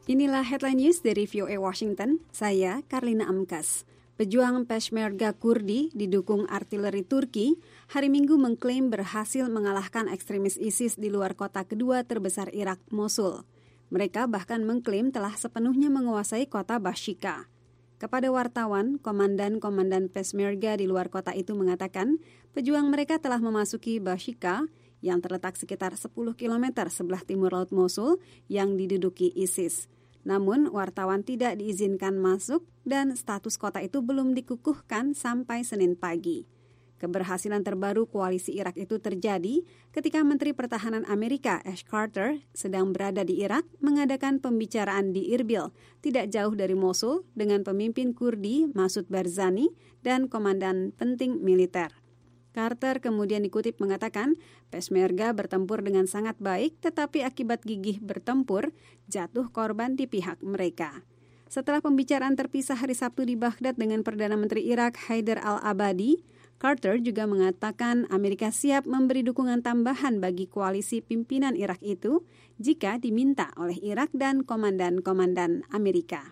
Inilah headline news dari VOA Washington, saya Karlina Amkas. Pejuang Peshmerga Kurdi didukung artileri Turki hari Minggu mengklaim berhasil mengalahkan ekstremis ISIS di luar kota kedua terbesar Irak, Mosul. Mereka bahkan mengklaim telah sepenuhnya menguasai kota Bashika. Kepada wartawan, komandan-komandan Peshmerga di luar kota itu mengatakan pejuang mereka telah memasuki Bashika yang terletak sekitar 10 km sebelah timur laut Mosul yang diduduki ISIS. Namun, wartawan tidak diizinkan masuk dan status kota itu belum dikukuhkan sampai Senin pagi. Keberhasilan terbaru koalisi Irak itu terjadi ketika Menteri Pertahanan Amerika Ash Carter sedang berada di Irak mengadakan pembicaraan di Irbil, tidak jauh dari Mosul, dengan pemimpin Kurdi Masoud Barzani dan komandan penting militer. Carter kemudian dikutip mengatakan, Peshmerga bertempur dengan sangat baik, tetapi akibat gigih bertempur, jatuh korban di pihak mereka. Setelah pembicaraan terpisah hari Sabtu di Baghdad dengan Perdana Menteri Irak Haider al-Abadi, Carter juga mengatakan Amerika siap memberi dukungan tambahan bagi koalisi pimpinan Irak itu jika diminta oleh Irak dan komandan-komandan Amerika.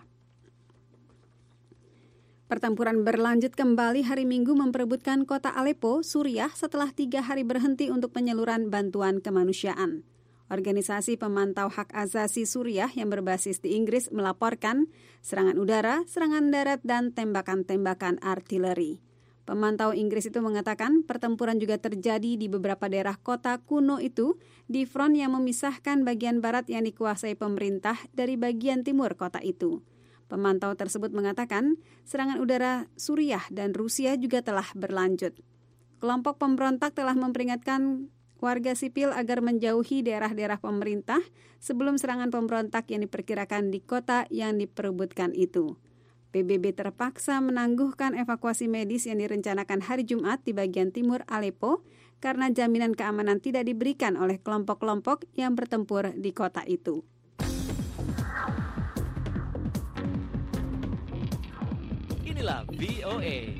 Pertempuran berlanjut kembali hari Minggu memperebutkan kota Aleppo, Suriah setelah 3 hari berhenti untuk penyaluran bantuan kemanusiaan. Organisasi pemantau hak asasi Suriah yang berbasis di Inggris melaporkan serangan udara, serangan darat, dan tembakan-tembakan artileri. Pemantau Inggris itu mengatakan pertempuran juga terjadi di beberapa daerah kota kuno itu di front yang memisahkan bagian barat yang dikuasai pemerintah dari bagian timur kota itu. Pemantau tersebut mengatakan serangan udara Suriah dan Rusia juga telah berlanjut. Kelompok pemberontak telah memperingatkan warga sipil agar menjauhi daerah-daerah pemerintah sebelum serangan pemberontak yang diperkirakan di kota yang diperebutkan itu. PBB terpaksa menangguhkan evakuasi medis yang direncanakan hari Jumat di bagian timur Aleppo karena jaminan keamanan tidak diberikan oleh kelompok-kelompok yang bertempur di kota itu. Inilah VOA.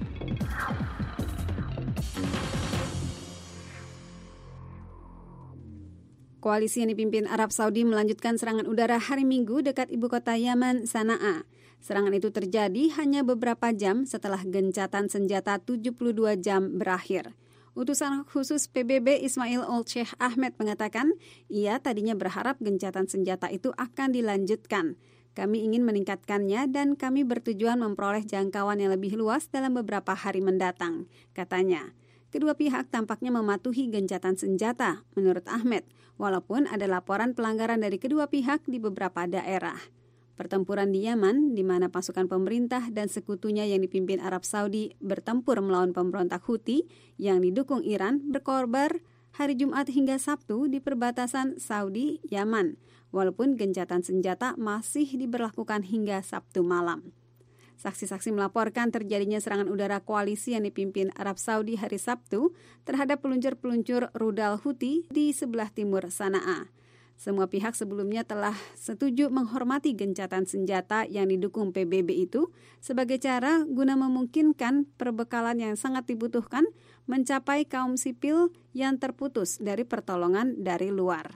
Koalisi yang dipimpin Arab Saudi melanjutkan serangan udara hari Minggu dekat ibu kota Yaman, Sana'a. Serangan itu terjadi hanya beberapa jam setelah gencatan senjata 72 jam berakhir. Utusan khusus PBB Ismail Old-Sheikh Ahmed mengatakan, ia tadinya berharap gencatan senjata itu akan dilanjutkan. Kami ingin meningkatkannya dan kami bertujuan memperoleh jangkauan yang lebih luas dalam beberapa hari mendatang, katanya. Kedua pihak tampaknya mematuhi gencatan senjata, menurut Ahmed, walaupun ada laporan pelanggaran dari kedua pihak di beberapa daerah. Pertempuran di Yaman, di mana pasukan pemerintah dan sekutunya yang dipimpin Arab Saudi bertempur melawan pemberontak Houthi yang didukung Iran, berkorban hari Jumat hingga Sabtu di perbatasan Saudi-Yaman, walaupun gencatan senjata masih diberlakukan hingga Sabtu malam. Saksi-saksi melaporkan terjadinya serangan udara koalisi yang dipimpin Arab Saudi hari Sabtu terhadap peluncur-peluncur rudal Houthi di sebelah timur Sana'a. Semua pihak sebelumnya telah setuju menghormati gencatan senjata yang didukung PBB itu sebagai cara guna memungkinkan perbekalan yang sangat dibutuhkan mencapai kaum sipil yang terputus dari pertolongan dari luar.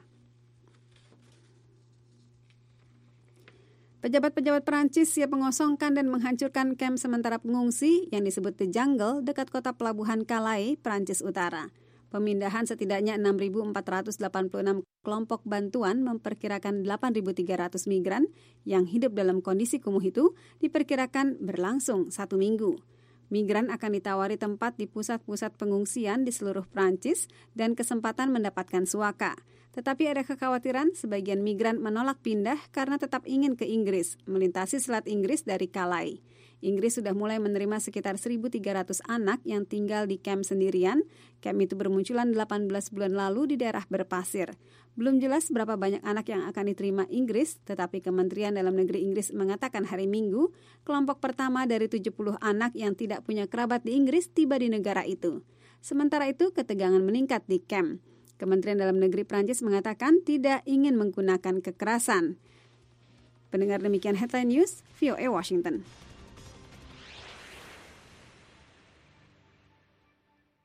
Pejabat-pejabat Perancis siap mengosongkan dan menghancurkan kamp sementara pengungsi yang disebut The Jungle dekat kota pelabuhan Calais, Perancis Utara. Pemindahan setidaknya 6.486 kelompok bantuan memperkirakan 8.300 migran yang hidup dalam kondisi kumuh itu diperkirakan berlangsung 1 minggu. Migran akan ditawari tempat di pusat-pusat pengungsian di seluruh Prancis dan kesempatan mendapatkan suaka. Tetapi ada kekhawatiran sebagian migran menolak pindah karena tetap ingin ke Inggris, melintasi Selat Inggris dari Calais. Inggris sudah mulai menerima sekitar 1.300 anak yang tinggal di kamp sendirian. Kamp itu bermunculan 18 bulan lalu di daerah berpasir. Belum jelas berapa banyak anak yang akan diterima Inggris, tetapi Kementerian Dalam Negeri Inggris mengatakan hari Minggu, kelompok pertama dari 70 anak yang tidak punya kerabat di Inggris tiba di negara itu. Sementara itu, ketegangan meningkat di kamp. Kementerian Dalam Negeri Prancis mengatakan tidak ingin menggunakan kekerasan. Pendengar demikian Headline News, VOA Washington.